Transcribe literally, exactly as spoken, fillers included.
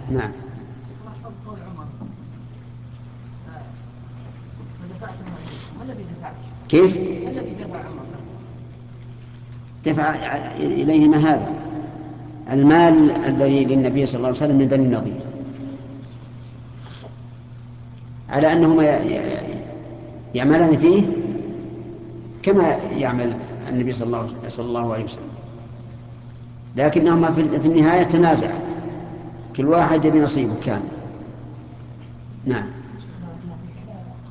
نعم. قول عمر فدفعت ما الذي دفعت؟ كيف؟ ما الذي دفع عمر؟ دفع إليهما هذا المال الذي للنبي صلى الله عليه وسلم من بني النضير، على أنهما يعملان فيه كما يعمل النبي صلى الله, صلى الله عليه وسلم، لكنهما في النهاية تنازعا، كل واحد بنصيبه كامل. نعم.